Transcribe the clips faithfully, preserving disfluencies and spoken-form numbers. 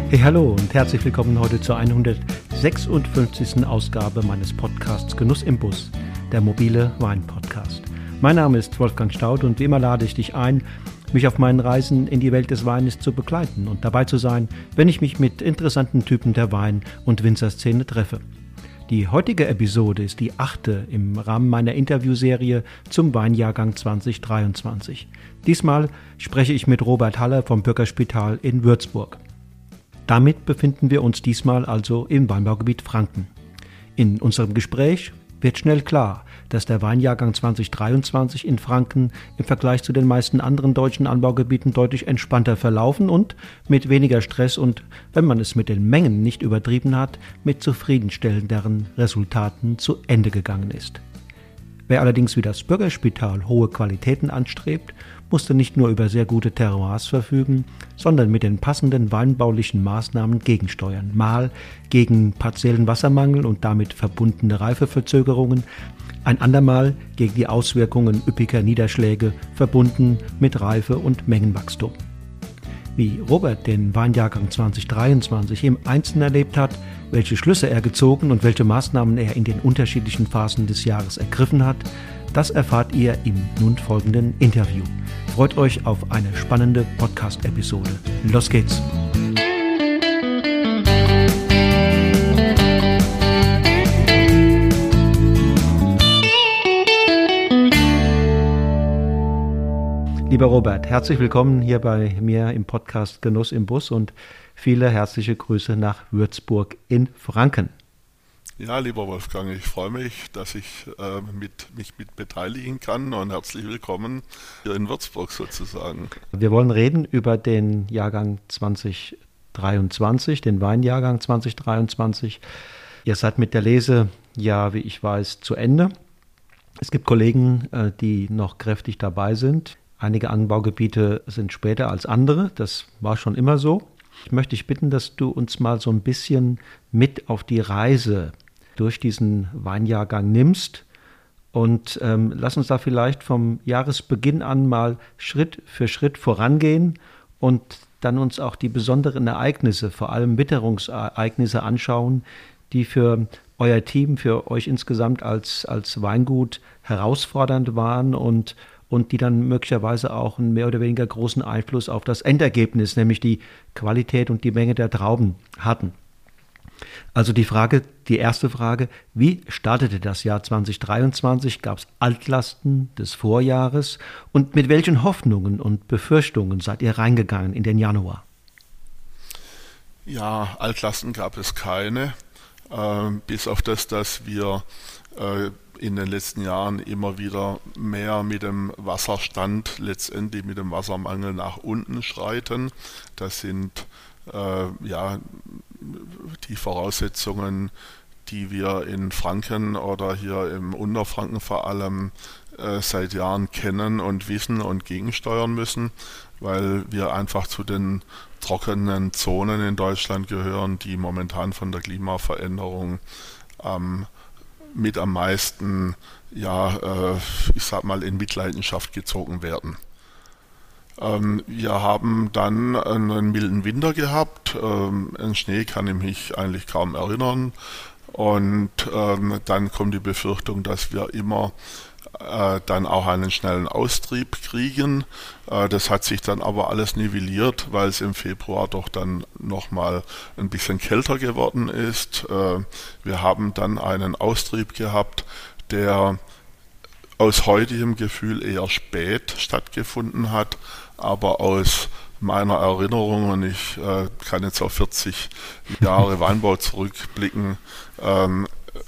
Hey, hallo und herzlich willkommen heute zur hundertsechsundfünfzigsten Ausgabe meines Podcasts Genuss im Bus, der mobile Wein-Podcast. Mein Name ist Wolfgang Staudt und wie immer lade ich dich ein, mich auf meinen Reisen in die Welt des Weines zu begleiten und dabei zu sein, wenn ich mich mit interessanten Typen der Wein- und Winzerszene treffe. Die heutige Episode ist die achte im Rahmen meiner Interviewserie zum Weinjahrgang zwanzig dreiundzwanzig. Diesmal spreche ich mit Robert Haller vom Bürgerspital in Würzburg. Damit befinden wir uns diesmal also im Weinbaugebiet Franken. In unserem Gespräch wird schnell klar, dass der Weinjahrgang zwanzig dreiundzwanzig in Franken im Vergleich zu den meisten anderen deutschen Anbaugebieten deutlich entspannter verlaufen und mit weniger Stress und, wenn man es mit den Mengen nicht übertrieben hat, mit zufriedenstellenderen Resultaten zu Ende gegangen ist. Wer allerdings wie das Bürgerspital hohe Qualitäten anstrebt, musste nicht nur über sehr gute Terroirs verfügen, sondern mit den passenden weinbaulichen Maßnahmen gegensteuern. Mal gegen partiellen Wassermangel und damit verbundene Reifeverzögerungen, ein andermal gegen die Auswirkungen üppiger Niederschläge, verbunden mit Reife- und Mengenwachstum. Wie Robert den Weinjahrgang zwanzig dreiundzwanzig im Einzelnen erlebt hat, welche Schlüsse er gezogen und welche Maßnahmen er in den unterschiedlichen Phasen des Jahres ergriffen hat, das erfahrt ihr im nun folgenden Interview. Freut euch auf eine spannende Podcast-Episode. Los geht's! Lieber Robert, herzlich willkommen hier bei mir im Podcast Genuss im Bus und viele herzliche Grüße nach Würzburg in Franken. Ja, lieber Wolfgang, ich freue mich, dass ich äh, mit, mich mit beteiligen kann und herzlich willkommen hier in Würzburg sozusagen. Wir wollen reden über den Jahrgang zwanzig dreiundzwanzig, den Weinjahrgang zwanzig dreiundzwanzig. Ihr seid mit der Lese, ja, wie ich weiß, zu Ende. Es gibt Kollegen, äh, die noch kräftig dabei sind. Einige Anbaugebiete sind später als andere, das war schon immer so. Ich möchte dich bitten, dass du uns mal so ein bisschen mit auf die Reise durch diesen Weinjahrgang nimmst und ähm, lass uns da vielleicht vom Jahresbeginn an mal Schritt für Schritt vorangehen und dann uns auch die besonderen Ereignisse, vor allem Witterungsereignisse anschauen, die für euer Team, für euch insgesamt als, als Weingut herausfordernd waren und und die dann möglicherweise auch einen mehr oder weniger großen Einfluss auf das Endergebnis, nämlich die Qualität und die Menge der Trauben hatten. Also die Frage, die erste Frage, wie startete das Jahr zwanzig dreiundzwanzig? Gab es Altlasten des Vorjahres? Und mit welchen Hoffnungen und Befürchtungen seid ihr reingegangen in den Januar? Ja, Altlasten gab es keine, äh, bis auf das, dass wir äh, in den letzten Jahren immer wieder mehr mit dem Wasserstand, letztendlich mit dem Wassermangel nach unten schreiten. Das sind äh, ja die Voraussetzungen, die wir in Franken oder hier im Unterfranken vor allem äh, seit Jahren kennen und wissen und gegensteuern müssen, weil wir einfach zu den trockenen Zonen in Deutschland gehören, die momentan von der Klimaveränderung ähm, mit am meisten, ja, äh, ich sag mal, in Mitleidenschaft gezogen werden. Ähm, wir haben dann einen milden Winter gehabt, ähm, an Schnee kann ich mich eigentlich kaum erinnern und ähm, dann kommt die Befürchtung, dass wir immer äh, dann auch einen schnellen Austrieb kriegen. Äh, das hat sich dann aber alles nivelliert, weil es im Februar doch dann nochmal ein bisschen kälter geworden ist. Äh, wir haben dann einen Austrieb gehabt, der aus heutigem Gefühl eher spät stattgefunden hat, aber aus meiner Erinnerung, und ich äh, kann jetzt auf vierzig Jahre Weinbau zurückblicken, ähm,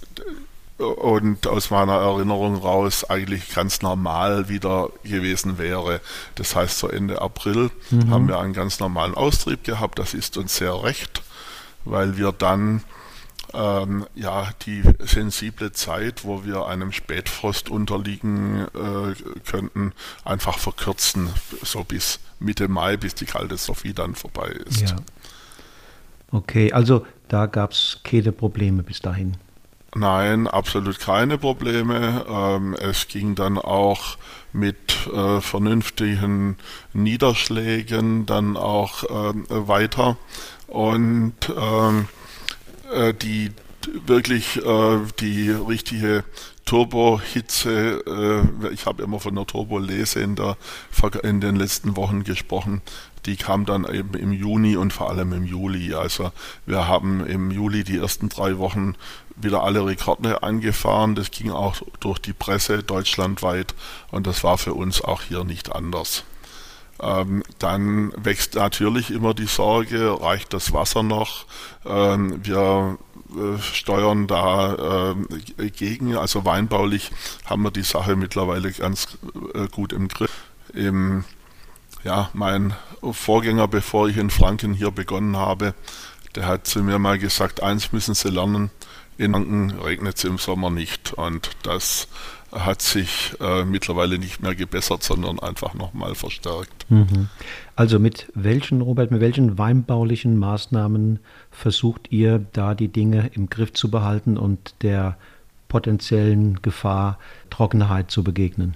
und aus meiner Erinnerung raus eigentlich ganz normal wieder gewesen wäre. Das heißt, so Ende April mhm. haben wir einen ganz normalen Austrieb gehabt. Das ist uns sehr recht, weil wir dann ähm, ja die sensible Zeit, wo wir einem Spätfrost unterliegen äh, könnten, einfach verkürzen, so bis Mitte Mai, bis die kalte Sophie dann vorbei ist. Ja. Okay, also da gab es keine Probleme bis dahin. Nein, absolut keine Probleme. Ähm, es ging dann auch mit äh, vernünftigen Niederschlägen dann auch äh, weiter. und ähm, äh, die wirklich äh, die richtige Turbohitze, äh, ich habe immer von der Turbolese in, der, in den letzten Wochen gesprochen, die kam dann eben im Juni und vor allem im Juli. Also wir haben im Juli die ersten drei Wochen wieder alle Rekorde angefahren. Das ging auch durch die Presse deutschlandweit und das war für uns auch hier nicht anders. Ähm, dann wächst natürlich immer die Sorge, reicht das Wasser noch? Ähm, wir äh, steuern da äh, gegen, also weinbaulich haben wir die Sache mittlerweile ganz äh, gut im Griff. Im, ja, mein Vorgänger, bevor ich in Franken hier begonnen habe, der hat zu mir mal gesagt, eins müssen Sie lernen, in Franken regnet es im Sommer nicht, und das hat sich äh, mittlerweile nicht mehr gebessert, sondern einfach nochmal verstärkt. Mhm. Also mit welchen, Robert, mit welchen weinbaulichen Maßnahmen versucht ihr da die Dinge im Griff zu behalten und der potenziellen Gefahr Trockenheit zu begegnen?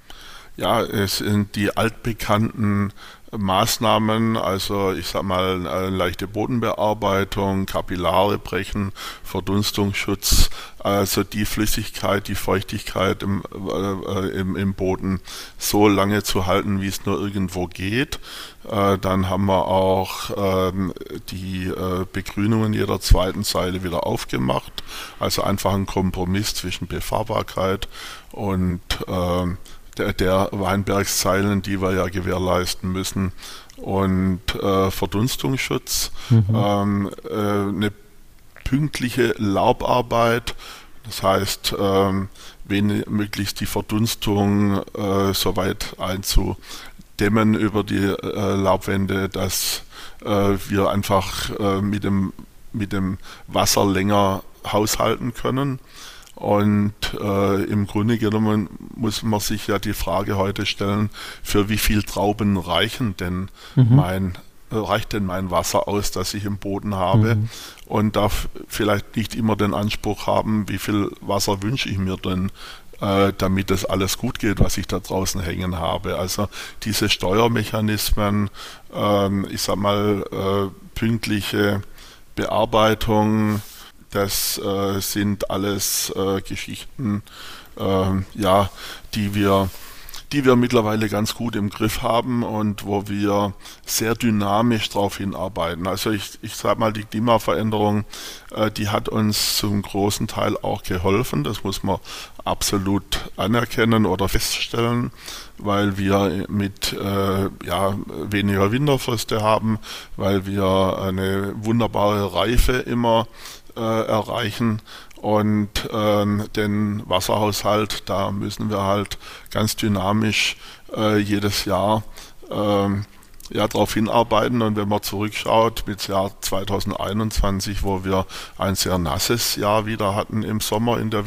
Ja, es sind die altbekannten Maßnahmen, also ich sag mal eine leichte Bodenbearbeitung, Kapillare brechen, Verdunstungsschutz, also die Flüssigkeit, die Feuchtigkeit im, äh, im, im Boden so lange zu halten, wie es nur irgendwo geht. Äh, dann haben wir auch ähm, die äh, Begrünungen jeder zweiten Zeile wieder aufgemacht, also einfach ein Kompromiss zwischen Befahrbarkeit und äh, Der, der Weinbergszeilen, die wir ja gewährleisten müssen, und äh, Verdunstungsschutz, mhm. ähm, äh, eine pünktliche Laubarbeit, das heißt, ähm, wen, möglichst die Verdunstung äh, so weit einzudämmen über die äh, Laubwände, dass äh, wir einfach äh, mit dem, mit dem Wasser länger haushalten können. Und äh, im Grunde genommen muss man sich ja die Frage heute stellen, für wie viel Trauben reichen denn mhm. mein, äh, reicht denn mein Wasser aus, das ich im Boden habe, mhm. und darf vielleicht nicht immer den Anspruch haben, wie viel Wasser wünsche ich mir denn, äh, damit das alles gut geht, was ich da draußen hängen habe. Also diese Steuermechanismen, äh, ich sag mal, äh, pünktliche Bearbeitung, das äh, sind alles äh, Geschichten, äh, ja, die wir, die wir mittlerweile ganz gut im Griff haben und wo wir sehr dynamisch darauf hinarbeiten. Also ich, ich sage mal, die Klimaveränderung, äh, die hat uns zum großen Teil auch geholfen. Das muss man absolut anerkennen oder feststellen, weil wir mit äh, ja, weniger Winterfröste haben, weil wir eine wunderbare Reife immer erreichen, und ähm, den Wasserhaushalt, da müssen wir halt ganz dynamisch äh, jedes Jahr ähm, ja, darauf hinarbeiten. Und wenn man zurückschaut mit Jahr zweitausendeinundzwanzig, wo wir ein sehr nasses Jahr wieder hatten im Sommer in der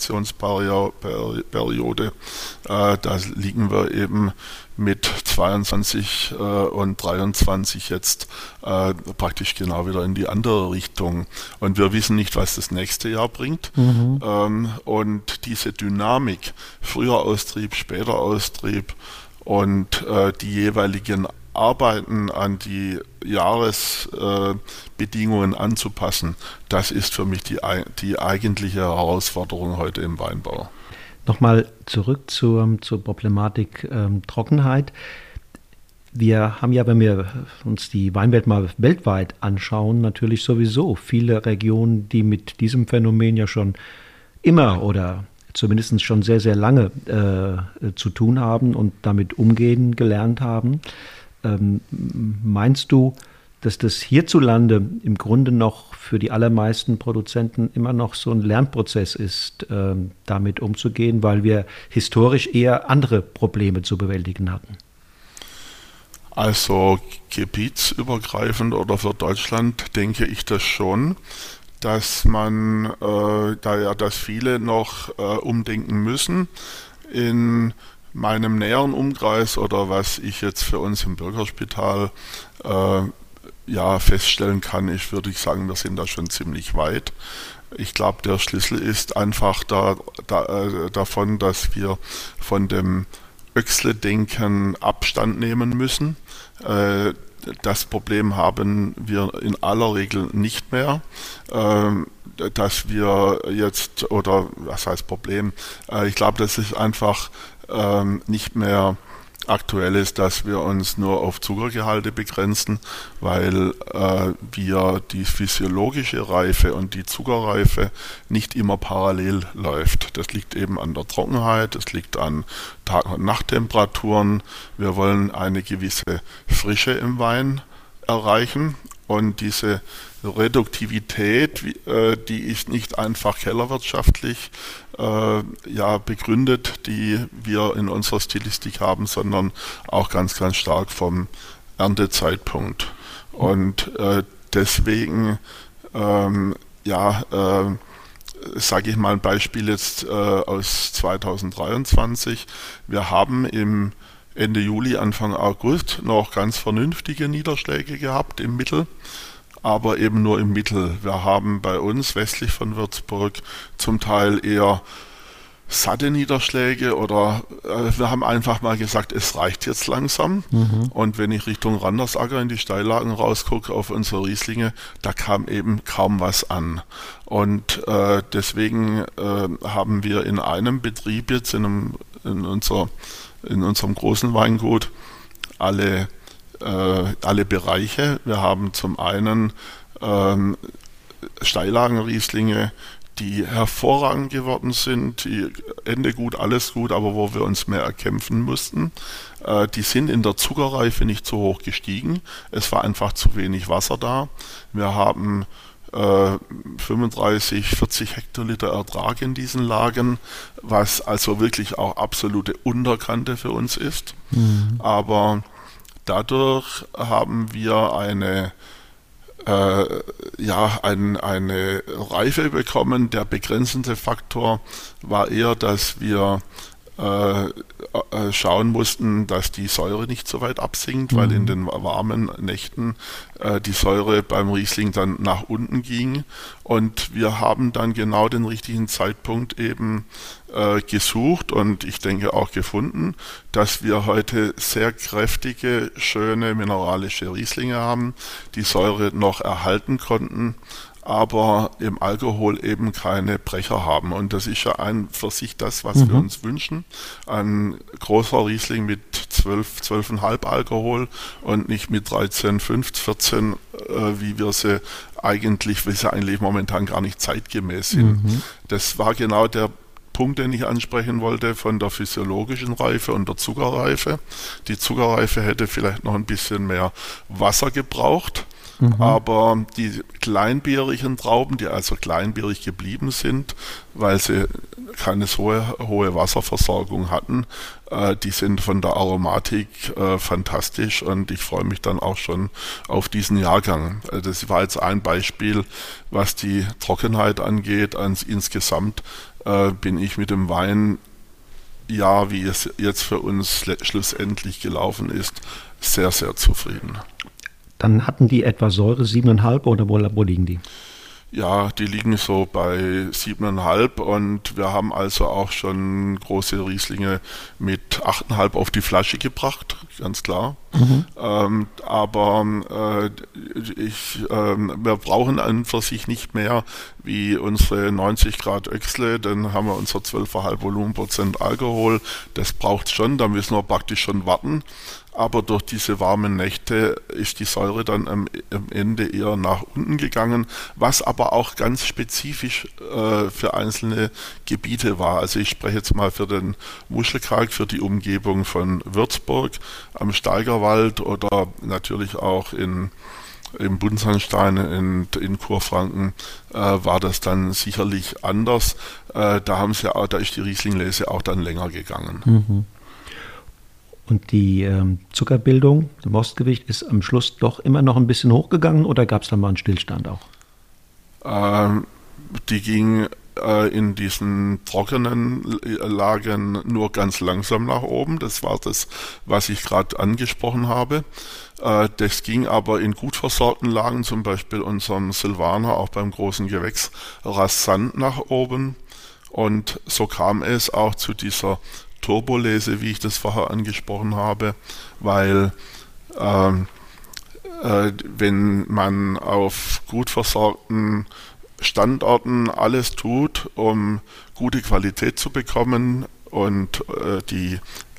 Vegetationsperiode, äh, da liegen wir eben mit zweiundzwanzig äh, und dreiundzwanzig jetzt äh, praktisch genau wieder in die andere Richtung. Und wir wissen nicht, was das nächste Jahr bringt. Mhm. Ähm, und diese Dynamik, früher Austrieb, später Austrieb und äh, die jeweiligen Arbeiten an die Jahresbedingungen äh, anzupassen, das ist für mich die, die eigentliche Herausforderung heute im Weinbau. Nochmal zurück zur, zur Problematik ähm, Trockenheit. Wir haben ja, wenn wir uns die Weinwelt mal weltweit anschauen, natürlich sowieso viele Regionen, die mit diesem Phänomen ja schon immer oder zumindest schon sehr, sehr lange äh, zu tun haben und damit umgehen gelernt haben. Ähm, meinst du, dass das hierzulande im Grunde noch für die allermeisten Produzenten immer noch so ein Lernprozess ist, äh, damit umzugehen, weil wir historisch eher andere Probleme zu bewältigen hatten? Also gebietsübergreifend oder für Deutschland denke ich das schon, dass man, äh, da ja, dass viele noch äh, umdenken müssen. In meinem näheren Umkreis oder was ich jetzt für uns im Bürgerspital äh, ja, feststellen kann, ich würde ich sagen, wir sind da schon ziemlich weit. Ich glaube, der Schlüssel ist einfach da, da, äh, davon, dass wir von dem Öxle-Denken Abstand nehmen müssen. Äh, das Problem haben wir in aller Regel nicht mehr, ähm, dass wir jetzt, oder was heißt Problem, äh, ich glaube, das ist einfach ähm, nicht mehr aktuell ist, dass wir uns nur auf Zuckergehalte begrenzen, weil äh, wir die physiologische Reife und die Zuckerreife nicht immer parallel läuft. Das liegt eben an der Trockenheit, das liegt an Tag- und Nachttemperaturen. Wir wollen eine gewisse Frische im Wein erreichen und diese Reduktivität, äh, die ist nicht einfach kellerwirtschaftlich äh, ja, begründet, die wir in unserer Stilistik haben, sondern auch ganz, ganz stark vom Erntezeitpunkt. Und äh, deswegen, ähm, ja, äh, sage ich mal ein Beispiel jetzt äh, aus zweitausenddreiundzwanzig. Wir haben im Ende Juli, Anfang August noch ganz vernünftige Niederschläge gehabt im Mittel, aber eben nur im Mittel. Wir haben bei uns westlich von Würzburg zum Teil eher satte Niederschläge oder äh, wir haben einfach mal gesagt, es reicht jetzt langsam. Mhm. Und wenn ich Richtung Randersacker in die Steillagen rausgucke auf unsere Rieslinge, da kam eben kaum was an. Und äh, deswegen äh, haben wir in einem Betrieb jetzt in, einem, in, unser, in unserem großen Weingut alle alle Bereiche. Wir haben zum einen ähm, Steillagenrieslinge, die hervorragend geworden sind, die Ende gut, alles gut, aber wo wir uns mehr erkämpfen mussten. Äh, die sind in der Zuckerreife nicht so hoch gestiegen. Es war einfach zu wenig Wasser da. Wir haben äh, fünfunddreißig, vierzig Hektoliter Ertrag in diesen Lagen, was also wirklich auch absolute Unterkante für uns ist. Mhm. Aber dadurch haben wir eine, äh, ja, ein, eine Reife bekommen. Der begrenzende Faktor war eher, dass wir äh, äh, schauen mussten, dass die Säure nicht so weit absinkt, mhm. weil in den warmen Nächten äh, die Säure beim Riesling dann nach unten ging. Und wir haben dann genau den richtigen Zeitpunkt eben äh, gesucht und ich denke auch gefunden, dass wir heute sehr kräftige, schöne mineralische Rieslinge haben, die Säure noch erhalten konnten, aber im Alkohol eben keine Brecher haben. Und das ist ja ein für sich das, was mhm. wir uns wünschen. Ein großer Riesling mit zwölf, zwölf Komma fünf Alkohol und nicht mit dreizehn, fünfzehn, vierzehn, äh, wie wir sie eigentlich, wie sie eigentlich momentan gar nicht zeitgemäß sind. Mhm. Das war genau der Punkt, den ich ansprechen wollte, von der physiologischen Reife und der Zuckerreife. Die Zuckerreife hätte vielleicht noch ein bisschen mehr Wasser gebraucht. Mhm. Aber die kleinbierigen Trauben, die also kleinbierig geblieben sind, weil sie keine so hohe, hohe Wasserversorgung hatten, äh, die sind von der Aromatik äh, fantastisch und ich freue mich dann auch schon auf diesen Jahrgang. Also das war jetzt ein Beispiel, was die Trockenheit angeht. Ans, insgesamt äh, bin ich mit dem Wein, ja, wie es jetzt für uns schlussendlich gelaufen ist, sehr, sehr zufrieden. Dann hatten die etwa Säure sieben Komma fünf oder wo, wo liegen die? Ja, die liegen so bei sieben Komma fünf und wir haben also auch schon große Rieslinge mit acht Komma fünf auf die Flasche gebracht, ganz klar. Mhm. Ähm, aber äh, ich, äh, wir brauchen an für sich nicht mehr wie unsere neunzig Grad Öxle, dann haben wir unser zwölf Komma fünf Volumenprozent Alkohol. Das braucht es schon, da müssen wir praktisch schon warten. Aber durch diese warmen Nächte ist die Säure dann am, am Ende eher nach unten gegangen, was aber auch ganz spezifisch äh, für einzelne Gebiete war. Also ich spreche jetzt mal für den Muschelkalk, für die Umgebung von Würzburg, am Steigerwald oder natürlich auch in im Buntsandstein in, in Kurfranken äh, war das dann sicherlich anders. Äh, da haben sie auch, da ist die Rieslinglese auch dann länger gegangen. Mhm. Und die ähm, Zuckerbildung, das Mostgewicht, ist am Schluss doch immer noch ein bisschen hochgegangen oder gab es da mal einen Stillstand auch? Ähm, die ging äh, in diesen trockenen Lagen nur ganz langsam nach oben. Das war das, was ich gerade angesprochen habe. Äh, das ging aber in gut versorgten Lagen, zum Beispiel unserem Silvaner, auch beim großen Gewächs, rasant nach oben. Und so kam es auch zu dieser Turbolese, wie ich das vorher angesprochen habe, weil ähm, äh, wenn man auf gut versorgten Standorten alles tut, um gute Qualität zu bekommen und äh, die,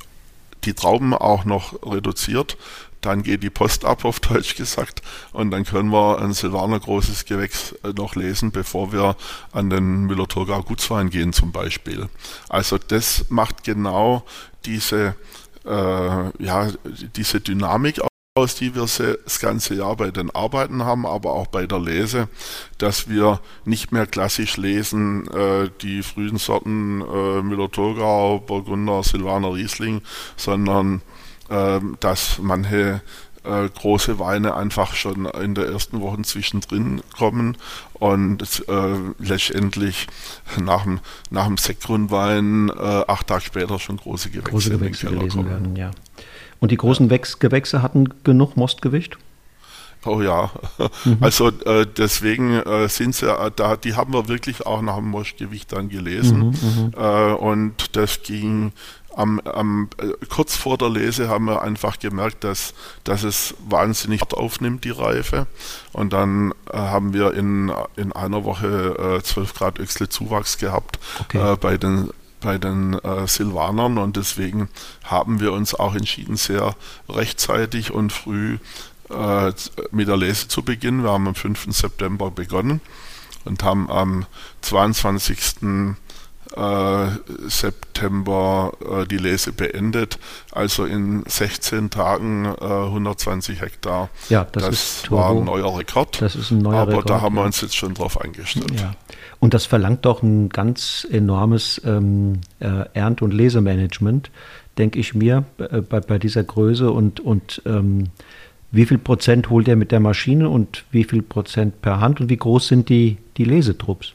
die Trauben auch noch reduziert, dann geht die Post ab, auf Deutsch gesagt, und dann können wir ein Silvaner großes Gewächs noch lesen, bevor wir an den Müller-Thurgau Gutswein gehen zum Beispiel. Also das macht genau diese, äh, ja, diese Dynamik aus, die wir das ganze Jahr bei den Arbeiten haben, aber auch bei der Lese, dass wir nicht mehr klassisch lesen, äh, die frühen Sorten äh, Müller-Thurgau, Burgunder, Silvaner, Riesling, sondern äh, dass manche äh, große Weine einfach schon in der ersten Woche zwischendrin kommen und äh, letztendlich nach dem, nach dem Sektgrundwein äh, acht Tage später schon große Gewächse, große Gewächse gelesen kommen. werden, ja. Und die großen ja. Gewächse hatten genug Mostgewicht? Oh ja, mhm. also äh, deswegen äh, sind sie äh, da, die haben wir wirklich auch nach dem Mostgewicht dann gelesen mhm, äh, und das ging am, am äh, kurz vor der Lese haben wir einfach gemerkt, dass, dass es wahnsinnig aufnimmt, die Reife, und dann äh, haben wir in, in einer Woche äh, zwölf Grad Öchsle Zuwachs gehabt okay. äh, bei den bei den äh, Silvanern, und deswegen haben wir uns auch entschieden, sehr rechtzeitig und früh äh, mit der Lese zu beginnen. Wir haben am fünften September begonnen und haben am zweiundzwanzigsten Äh, September äh, die Lese beendet, also in sechzehn Tagen äh, hundertzwanzig Hektar. Ja, das, das ist war ein neuer Rekord. Das ist ein neuer aber Rekord, da haben ja. wir uns jetzt schon drauf eingestellt. Ja. Und das verlangt doch ein ganz enormes ähm, äh, Ernt- und Lesemanagement, denke ich mir, äh, bei, bei dieser Größe. Und, und ähm, wie viel Prozent holt er mit der Maschine und wie viel Prozent per Hand, und wie groß sind die, die Lesetrupps?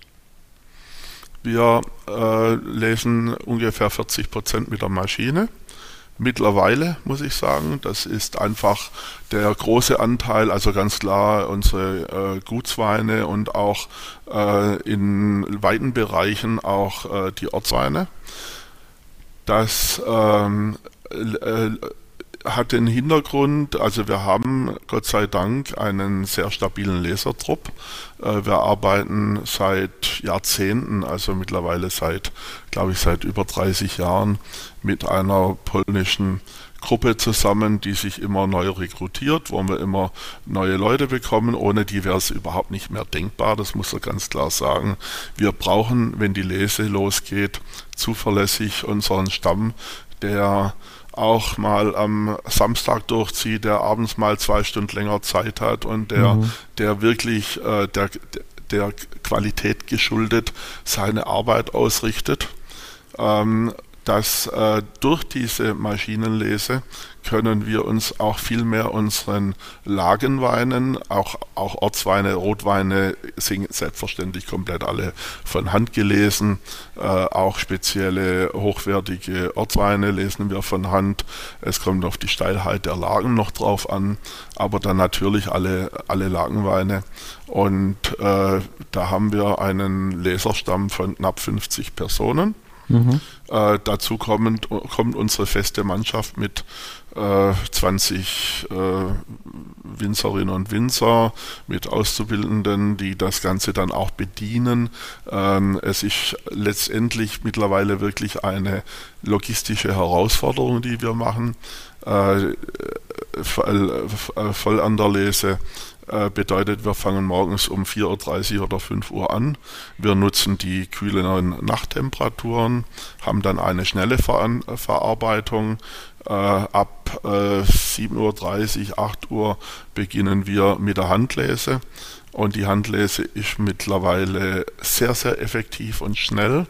Wir äh, lesen ungefähr vierzig Prozent mit der Maschine. Mittlerweile muss ich sagen, das ist einfach der große Anteil, also ganz klar unsere äh, Gutsweine und auch äh, in weiten Bereichen auch äh, die Ortsweine. Das ähm, äh, hat den Hintergrund, also wir haben Gott sei Dank einen sehr stabilen Lesertrupp. Wir arbeiten seit Jahrzehnten, also mittlerweile seit, glaube ich, seit über dreißig Jahren mit einer polnischen Gruppe zusammen, die sich immer neu rekrutiert, wo wir immer neue Leute bekommen. Ohne die wäre es überhaupt nicht mehr denkbar, das muss man ganz klar sagen. Wir brauchen, wenn die Lese losgeht, zuverlässig unseren Stamm, der auch mal am Samstag durchzieht, der abends mal zwei Stunden länger Zeit hat und der, mhm. der wirklich äh, der, der Qualität geschuldet seine Arbeit ausrichtet. Ähm, dass äh, durch diese Maschinenlese können wir uns auch viel mehr unseren Lagenweinen, auch, auch Ortsweine, Rotweine sind selbstverständlich komplett alle von Hand gelesen, äh, auch spezielle hochwertige Ortsweine lesen wir von Hand. Es kommt auf die Steilheit der Lagen noch drauf an, aber dann natürlich alle, alle Lagenweine. Und äh, da haben wir einen Leserstamm von knapp fünfzig Personen. Mhm. Äh, dazu kommt, kommt unsere feste Mannschaft mit äh, zwanzig äh, Winzerinnen und Winzer, mit Auszubildenden, die das Ganze dann auch bedienen. Ähm, es ist letztendlich mittlerweile wirklich eine logistische Herausforderung, die wir machen. Äh, voll, voll an der Lese bedeutet, wir fangen morgens um vier Uhr dreißig oder fünf Uhr an. Wir nutzen die kühleren Nachttemperaturen, haben dann eine schnelle Ver- Verarbeitung. Äh, ab äh, sieben Uhr dreißig, acht Uhr beginnen wir mit der Handlese. Und die Handlese ist mittlerweile sehr, sehr effektiv und schnell,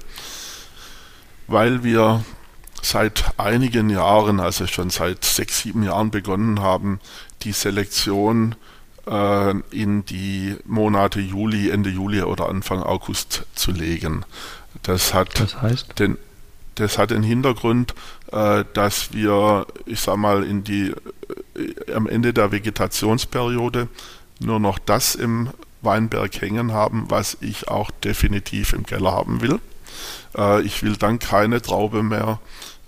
weil wir seit einigen Jahren, also schon seit sechs, sieben Jahren begonnen haben, die Selektion in die Monate Juli, Ende Juli oder Anfang August zu legen. Das hat, das heißt? den, das hat den Hintergrund, äh, dass wir, ich sag mal, in die, äh, am Ende der Vegetationsperiode nur noch das im Weinberg hängen haben, was ich auch definitiv im Keller haben will. Äh, ich will dann keine Traube mehr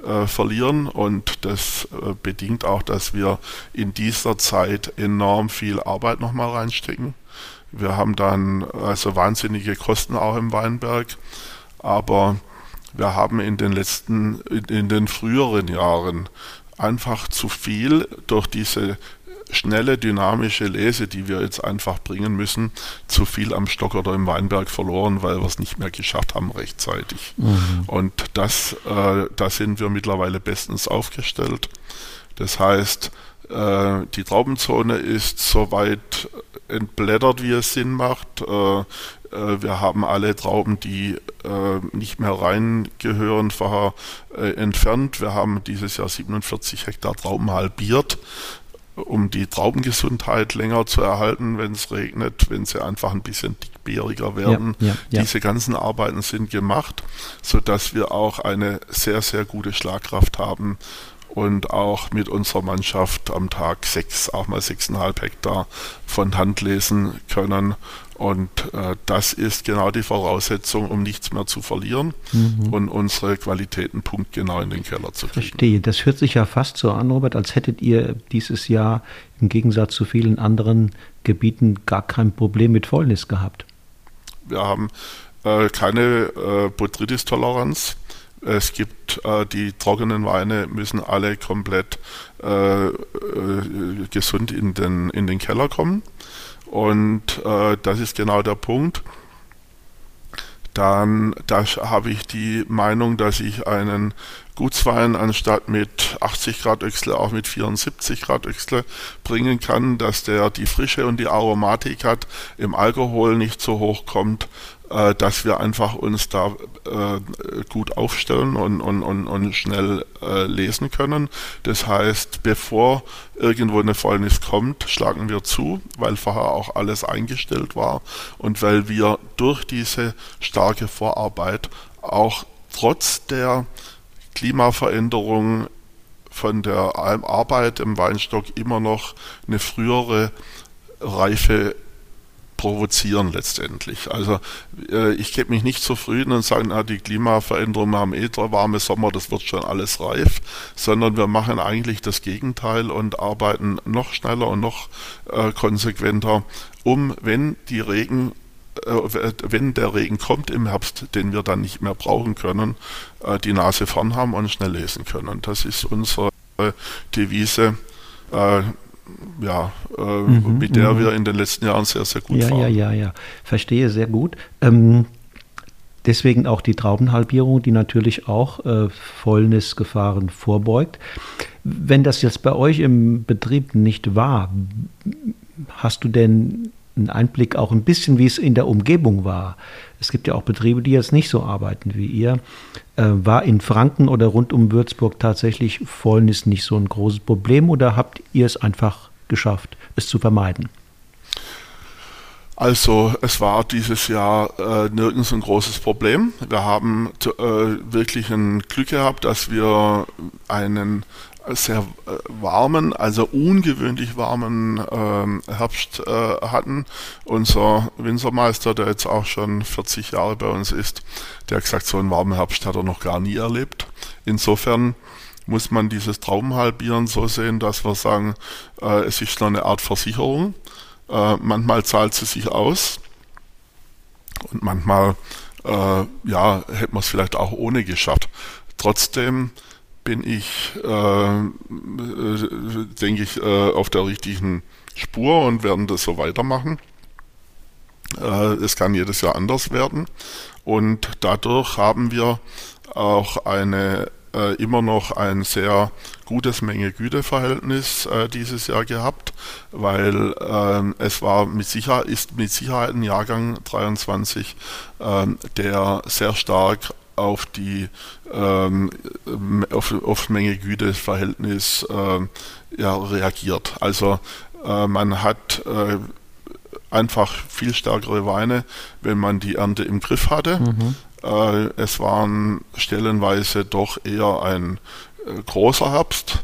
äh, verlieren, und das äh, bedingt auch, dass wir in dieser Zeit enorm viel Arbeit nochmal reinstecken. Wir haben dann also wahnsinnige Kosten auch im Weinberg, aber wir haben in den letzten, in, in den früheren Jahren einfach zu viel durch diese schnelle, dynamische Lese, die wir jetzt einfach bringen müssen, zu viel am Stock oder im Weinberg verloren, weil wir es nicht mehr geschafft haben rechtzeitig. Mhm. Und das, äh, da sind wir mittlerweile bestens aufgestellt. Das heißt, äh, die Traubenzone ist soweit entblättert, wie es Sinn macht. Äh, äh, wir haben alle Trauben, die äh, nicht mehr reingehören, vorher äh, entfernt. Wir haben dieses Jahr siebenundvierzig Hektar Trauben halbiert, um die Traubengesundheit länger zu erhalten, wenn es regnet, wenn sie einfach ein bisschen dickbeeriger werden. Ja, ja, ja. Diese ganzen Arbeiten sind gemacht, sodass wir auch eine sehr, sehr gute Schlagkraft haben und auch mit unserer Mannschaft am Tag sechs, auch mal sechseinhalb Hektar von Hand lesen können. Und äh, das ist genau die Voraussetzung, um nichts mehr zu verlieren mhm. und unsere Qualitäten punktgenau in den Keller zu kriegen. Verstehe. Das hört sich ja fast so an, Robert, als hättet ihr dieses Jahr im Gegensatz zu vielen anderen Gebieten gar kein Problem mit Fäulnis gehabt. Wir haben äh, keine äh, Botrytis-Toleranz. Es gibt äh, die trockenen Weine müssen alle komplett äh, äh, gesund in den, in den Keller kommen. Und äh, das ist genau der Punkt. Dann da habe ich die Meinung, dass ich einen Gutswein anstatt mit achtzig Grad Öchsle auch mit vierundsiebzig Grad Öchsle bringen kann, dass der die Frische und die Aromatik hat, im Alkohol nicht so hoch kommt, äh, dass wir einfach uns da äh, gut aufstellen und, und, und, und schnell äh, lesen können. Das heißt, bevor irgendwo eine Fäulnis kommt, schlagen wir zu, weil vorher auch alles eingestellt war und weil wir durch diese starke Vorarbeit auch trotz der Klimaveränderung von der Arbeit im Weinstock immer noch eine frühere Reife provozieren letztendlich. Also äh, ich gebe mich nicht zufrieden und sage, na, die Klimaveränderungen haben eh drei warme Sommer, das wird schon alles reif, sondern wir machen eigentlich das Gegenteil und arbeiten noch schneller und noch äh, konsequenter, um, wenn die Regen wenn der Regen kommt im Herbst, den wir dann nicht mehr brauchen können, die Nase vorn haben und schnell lesen können. Das ist unsere Devise, äh, ja, äh, mhm, mit der mhm. wir in den letzten Jahren sehr, sehr gut ja, fahren. Ja, ja, ja, verstehe sehr gut. Ähm, deswegen auch die Traubenhalbierung, die natürlich auch äh, Fäulnisgefahren vorbeugt. Wenn das jetzt bei euch im Betrieb nicht war, hast du denn einen Einblick auch ein bisschen, wie es in der Umgebung war? Es gibt ja auch Betriebe, die jetzt nicht so arbeiten wie ihr. Äh, war in Franken oder rund um Würzburg tatsächlich Fäulnis nicht so ein großes Problem oder habt ihr es einfach geschafft, es zu vermeiden? Also es war dieses Jahr äh, nirgends ein großes Problem. Wir haben äh, wirklich ein Glück gehabt, dass wir einen sehr warmen, also ungewöhnlich warmen äh, Herbst äh, hatten. Unser Winzermeister, der jetzt auch schon vierzig Jahre bei uns ist, der hat gesagt, so einen warmen Herbst hat er noch gar nie erlebt. Insofern muss man dieses Traubenhalbieren so sehen, dass wir sagen, äh, es ist noch eine Art Versicherung. Äh, manchmal zahlt sie sich aus und manchmal äh, ja, hätte man es vielleicht auch ohne geschafft. Trotzdem bin ich, äh, denke ich, äh, auf der richtigen Spur und werden das so weitermachen. Äh, es kann jedes Jahr anders werden und dadurch haben wir auch eine äh, immer noch ein sehr gutes Menge-Güte-Verhältnis äh, dieses Jahr gehabt, weil äh, es war mit Sicherheit, ist mit Sicherheit ein Jahrgang dreiundzwanzig, äh, der sehr stark auf die ähm, auf, auf Menge-Güte-Verhältnis äh, ja, reagiert. Also äh, man hat äh, einfach viel stärkere Weine, wenn man die Ernte im Griff hatte. Mhm. Äh, es waren stellenweise doch eher ein äh, großer Herbst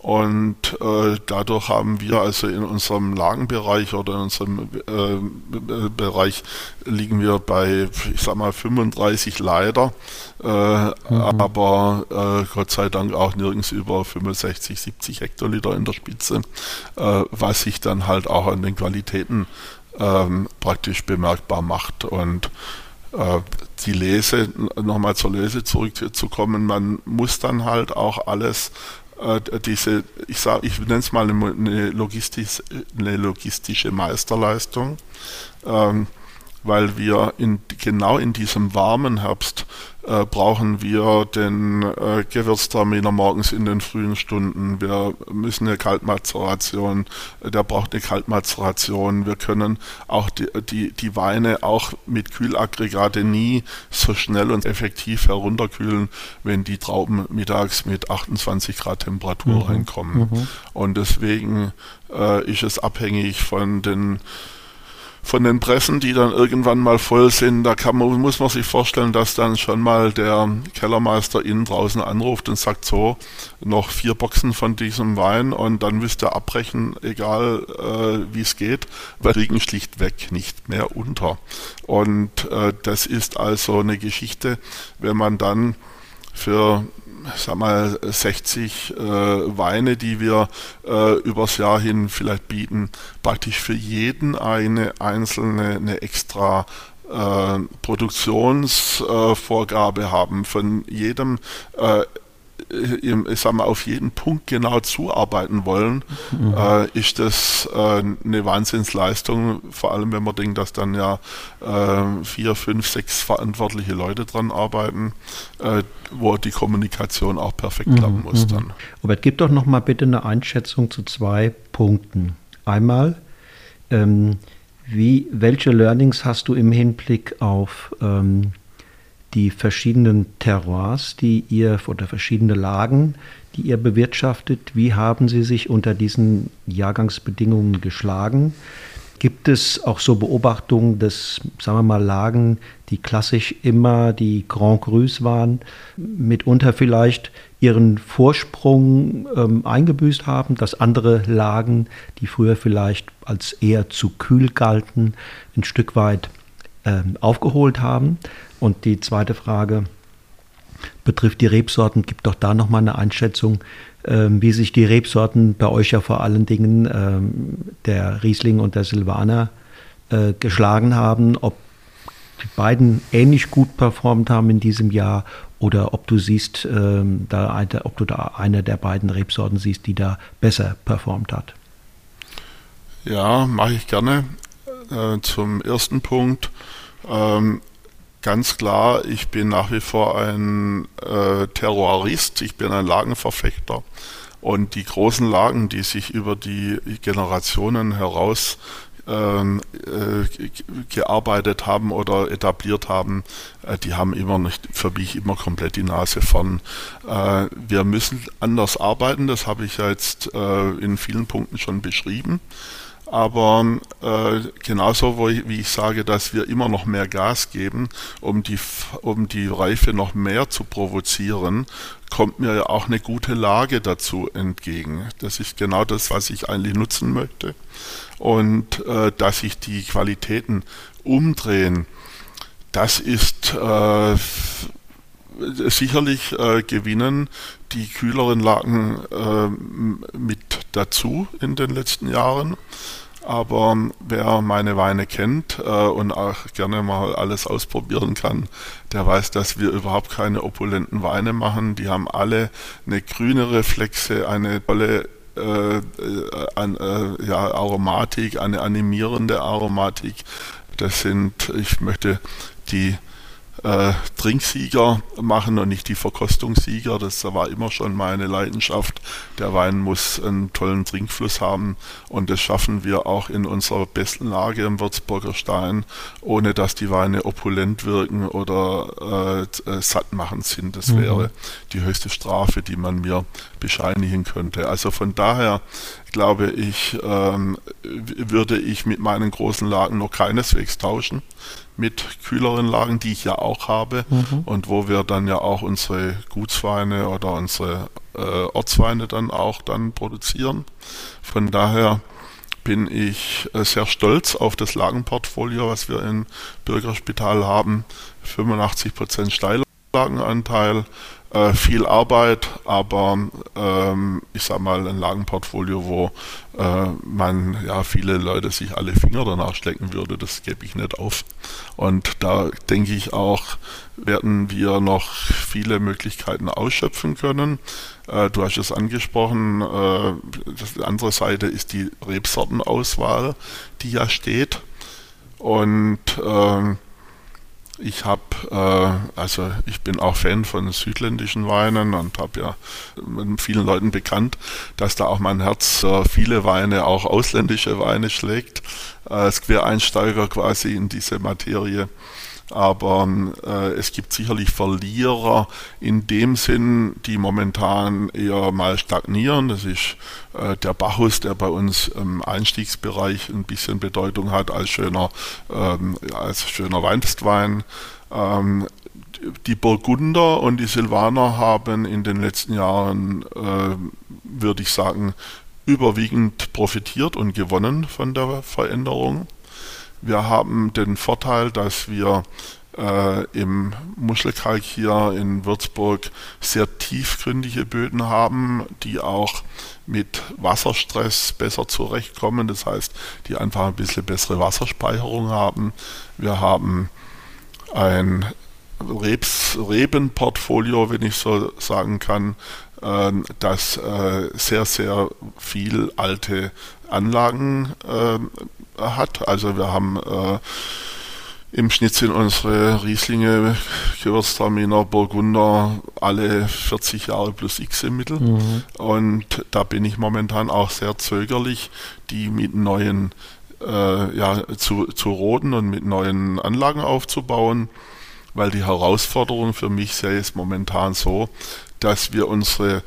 Und äh, dadurch haben wir also in unserem Lagenbereich oder in unserem äh, Bereich liegen wir bei, ich sag mal, fünfunddreißig Leiter, äh, mhm. aber äh, Gott sei Dank auch nirgends über fünfundsechzig, siebzig Hektoliter in der Spitze, äh, was sich dann halt auch an den Qualitäten ähm, praktisch bemerkbar macht. Und äh, die Lese, nochmal zur Lese zurückzukommen, man muss dann halt auch alles diese, ich sage, ich nenne es mal eine, logistisch, eine logistische Meisterleistung, ähm, weil wir in, genau in diesem warmen Herbst äh, brauchen wir den äh, Gewürztraminer morgens in den frühen Stunden. Wir müssen eine Kaltmazeration, der braucht eine Kaltmazeration. Wir können auch die, die, die Weine auch mit Kühlaggregate nie so schnell und effektiv herunterkühlen, wenn die Trauben mittags mit achtundzwanzig Grad Temperatur mhm. reinkommen. Mhm. Und deswegen äh, ist es abhängig von den von den Pressen, die dann irgendwann mal voll sind. Da kann man, muss man sich vorstellen, dass dann schon mal der Kellermeister innen draußen anruft und sagt, so, noch vier Boxen von diesem Wein und dann müsst ihr abbrechen, egal äh, wie es geht, weil wir kriegen schlichtweg nicht mehr unter. Und äh, das ist also eine Geschichte, wenn man dann für sag mal, sechzig äh, Weine, die wir äh, übers Jahr hin vielleicht bieten, praktisch für jeden eine einzelne, eine extra äh, Produktionsvorgabe äh, haben, von jedem äh, Im, ich sag mal, auf jeden Punkt genau zuarbeiten wollen, mhm. äh, ist das äh, eine Wahnsinnsleistung, vor allem wenn man denkt, dass dann ja äh, vier, fünf, sechs verantwortliche Leute dran arbeiten, äh, wo die Kommunikation auch perfekt mhm. klappen muss dann. Robert, gib doch noch mal bitte eine Einschätzung zu zwei Punkten. Einmal, ähm, wie, welche Learnings hast du im Hinblick auf ähm, die verschiedenen Terroirs, die ihr, oder verschiedene Lagen, die ihr bewirtschaftet, wie haben sie sich unter diesen Jahrgangsbedingungen geschlagen? Gibt es auch so Beobachtungen, dass, sagen wir mal, Lagen, die klassisch immer die Grand Crus waren, mitunter vielleicht ihren Vorsprung ähm, eingebüßt haben, dass andere Lagen, die früher vielleicht als eher zu kühl galten, ein Stück weit ähm, aufgeholt haben? Und die zweite Frage betrifft die Rebsorten. Gibt doch da nochmal eine Einschätzung, ähm, wie sich die Rebsorten bei euch ja vor allen Dingen ähm, der Riesling und der Silvaner äh, geschlagen haben, ob die beiden ähnlich gut performt haben in diesem Jahr oder ob du siehst, ähm, da eine, ob du da eine der beiden Rebsorten siehst, die da besser performt hat. Ja, mache ich gerne. Äh, zum ersten Punkt. Ähm, Ganz klar, ich bin nach wie vor ein äh, Terroirist, ich bin ein Lagenverfechter und die großen Lagen, die sich über die Generationen heraus ähm, äh, gearbeitet haben oder etabliert haben, äh, die haben immer nicht, für mich immer komplett die Nase vorn. Äh, wir müssen anders arbeiten, das habe ich ja jetzt äh, in vielen Punkten schon beschrieben. Aber äh, genauso wo ich, wie ich sage, dass wir immer noch mehr Gas geben, um die, um die Reife noch mehr zu provozieren, kommt mir ja auch eine gute Lage dazu entgegen. Das ist genau das, was ich eigentlich nutzen möchte. Und äh, dass sich die Qualitäten umdrehen, das ist äh, sicherlich äh, gewinnen die kühleren Lagen äh, mit dazu in den letzten Jahren. Aber wer meine Weine kennt äh, und auch gerne mal alles ausprobieren kann, der weiß, dass wir überhaupt keine opulenten Weine machen. Die haben alle eine grüne Reflexe, eine tolle äh, an, äh, ja, Aromatik, eine animierende Aromatik. Das sind, ich möchte die Äh, Trinksieger machen und nicht die Verkostungssieger. Das war immer schon meine Leidenschaft. Der Wein muss einen tollen Trinkfluss haben und das schaffen wir auch in unserer besten Lage im Würzburger Stein, ohne dass die Weine opulent wirken oder äh, sattmachend sind. Das mhm. wäre die höchste Strafe, die man mir bescheinigen könnte. Also von daher glaube ich, ähm, würde ich mit meinen großen Lagen noch keineswegs tauschen mit kühleren Lagen, die ich ja auch habe mhm. und wo wir dann ja auch unsere Gutsweine oder unsere äh, Ortsweine dann auch dann produzieren. Von daher bin ich äh, sehr stolz auf das Lagenportfolio, was wir im Bürgerspital haben. fünfundachtzig Prozent Steillagenanteil, äh, viel Arbeit, aber ähm, ich sag mal ein Lagenportfolio, wo äh, man ja viele Leute sich alle Finger danach stecken würde, das gebe ich nicht auf. Und da denke ich auch, werden wir noch viele Möglichkeiten ausschöpfen können. Äh, du hast es angesprochen, äh, die andere Seite ist die Rebsortenauswahl, die ja steht. Und äh, ich habe, äh, also ich bin auch Fan von südländischen Weinen und habe ja mit vielen Leuten bekannt, dass da auch mein Herz äh, viele Weine, auch ausländische Weine schlägt, äh, als Quereinsteiger quasi in diese Materie. Aber äh, es gibt sicherlich Verlierer in dem Sinn, die momentan eher mal stagnieren. Das ist äh, der Bacchus, der bei uns im Einstiegsbereich ein bisschen Bedeutung hat als schöner, ähm, als schöner Weinstwein. Ähm, die Burgunder und die Silvaner haben in den letzten Jahren, äh, würde ich sagen, überwiegend profitiert und gewonnen von der Veränderung. Wir haben den Vorteil, dass wir äh, im Muschelkalk hier in Würzburg sehr tiefgründige Böden haben, die auch mit Wasserstress besser zurechtkommen. Das heißt, die einfach ein bisschen bessere Wasserspeicherung haben. Wir haben ein Rebs, Rebenportfolio, wenn ich so sagen kann, äh, das äh, sehr, sehr viel alte Anlagen äh, hat. Also wir haben äh, im Schnitt sind unsere Rieslinge, Gewürztraminer, Burgunder alle vierzig Jahre plus X im Mittel. Mhm. Und da bin ich momentan auch sehr zögerlich, die mit neuen äh, ja, zu, zu roden und mit neuen Anlagen aufzubauen, weil die Herausforderung für mich sehr ist momentan so, dass wir unsere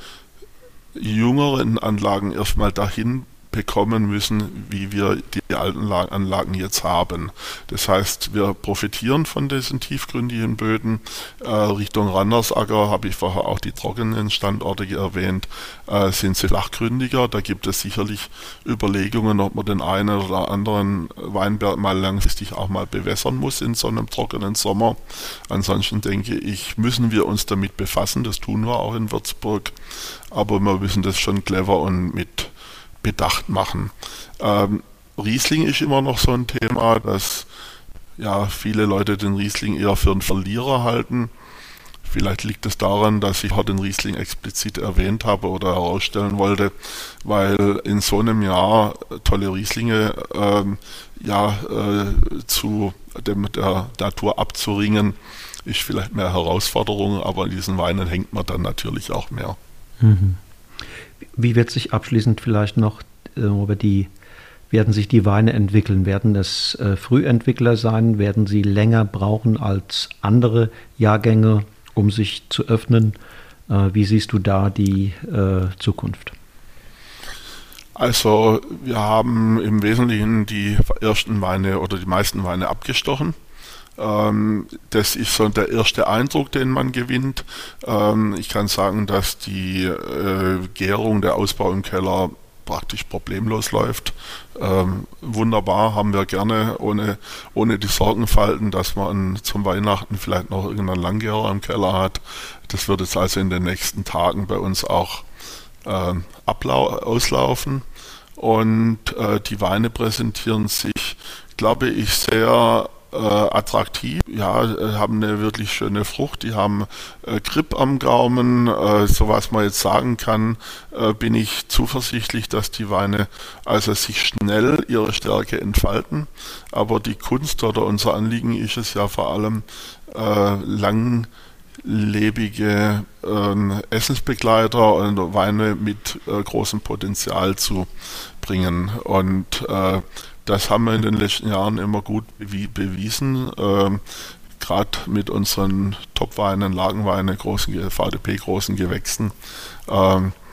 jüngeren Anlagen erstmal dahin bekommen müssen, wie wir die alten Anlagen jetzt haben. Das heißt, wir profitieren von diesen tiefgründigen Böden. Äh, Richtung Randersacker habe ich vorher auch die trockenen Standorte erwähnt, äh, sind sie flachgründiger. Da gibt es sicherlich Überlegungen, ob man den einen oder anderen Weinberg mal langfristig auch mal bewässern muss in so einem trockenen Sommer. Ansonsten denke ich, müssen wir uns damit befassen. Das tun wir auch in Würzburg. Aber wir müssen das schon clever und mit Bedacht machen. Ähm, Riesling ist immer noch so ein Thema, dass ja viele Leute den Riesling eher für einen Verlierer halten. Vielleicht liegt es daran, dass ich heute den Riesling explizit erwähnt habe oder herausstellen wollte, weil in so einem Jahr tolle Rieslinge ähm, ja äh, zu dem, der Natur abzuringen, ist vielleicht mehr Herausforderung, aber in diesen Weinen hängt man dann natürlich auch mehr. Mhm. Wie wird sich abschließend vielleicht noch äh, über die, werden sich die Weine entwickeln? Werden es äh, Frühentwickler sein? Werden sie länger brauchen als andere Jahrgänge, um sich zu öffnen? Äh, wie siehst du da die äh, Zukunft? Also wir haben im Wesentlichen die ersten Weine oder die meisten Weine abgestochen. Das ist so der erste Eindruck, den man gewinnt. Ich kann sagen, dass die Gärung, der Ausbau im Keller praktisch problemlos läuft. Wunderbar, haben wir gerne, ohne, ohne die Sorgenfalten, dass man zum Weihnachten vielleicht noch irgendeinen Langgärer im Keller hat. Das wird jetzt also in den nächsten Tagen bei uns auch ablau- auslaufen. Und die Weine präsentieren sich, glaube ich, sehr Äh, attraktiv, ja, äh, haben eine wirklich schöne Frucht, die haben äh, Grip am Gaumen, äh, so was man jetzt sagen kann, äh, bin ich zuversichtlich, dass die Weine also sich schnell ihre Stärke entfalten, aber die Kunst oder unser Anliegen ist es ja vor allem äh, langlebige äh, Essensbegleiter und Weine mit äh, großem Potenzial zu bringen und äh, das haben wir in den letzten Jahren immer gut bewiesen, ähm, gerade mit unseren Top-Weinen, Lagenweine, großen V D P, großen Gewächsen. Ähm,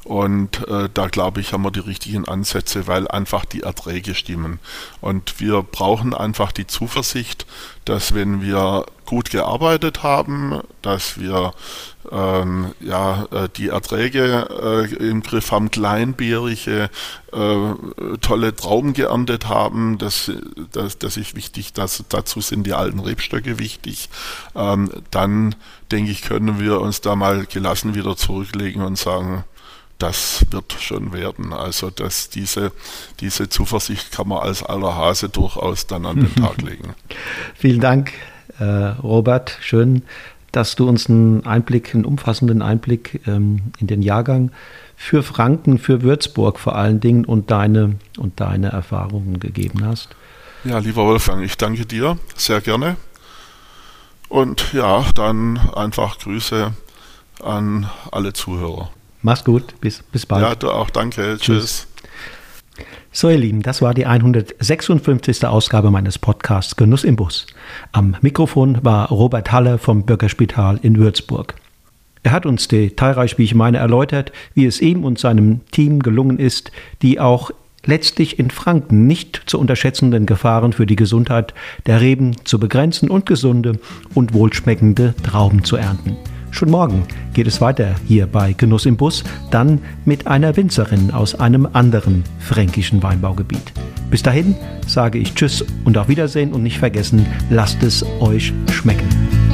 Und äh, da glaube ich, haben wir die richtigen Ansätze, weil einfach die Erträge stimmen. Und wir brauchen einfach die Zuversicht, dass wenn wir gut gearbeitet haben, dass wir ähm, ja, äh, die Erträge äh, im Griff haben, kleinbärige, äh, tolle Trauben geerntet haben, das, das, das ist wichtig, dass, dazu sind die alten Rebstöcke wichtig, ähm, dann denke ich, können wir uns da mal gelassen wieder zurücklegen und sagen, das wird schon werden. Also dass diese, diese Zuversicht kann man als alter Hase durchaus dann an den Tag legen. Vielen Dank, äh, Robert. Schön, dass du uns einen Einblick, einen umfassenden Einblick ähm, in den Jahrgang für Franken, für Würzburg vor allen Dingen und deine, und deine Erfahrungen gegeben hast. Ja, lieber Wolfgang, ich danke dir sehr gerne. Und ja, dann einfach Grüße an alle Zuhörer. Mach's gut, bis, bis bald. Ja, du auch, danke, tschüss. Tschüss. So ihr Lieben, das war die hundertsechsundfünfzigste Ausgabe meines Podcasts Genuss im Bus. Am Mikrofon war Robert Haller vom Bürgerspital in Würzburg. Er hat uns detailreich, wie ich meine, erläutert, wie es ihm und seinem Team gelungen ist, die auch letztlich in Franken nicht zu unterschätzenden Gefahren für die Gesundheit der Reben zu begrenzen und gesunde und wohlschmeckende Trauben zu ernten. Schon morgen geht es weiter hier bei Genuss im Bus, dann mit einer Winzerin aus einem anderen fränkischen Weinbaugebiet. Bis dahin sage ich Tschüss und auf Wiedersehen und nicht vergessen, lasst es euch schmecken.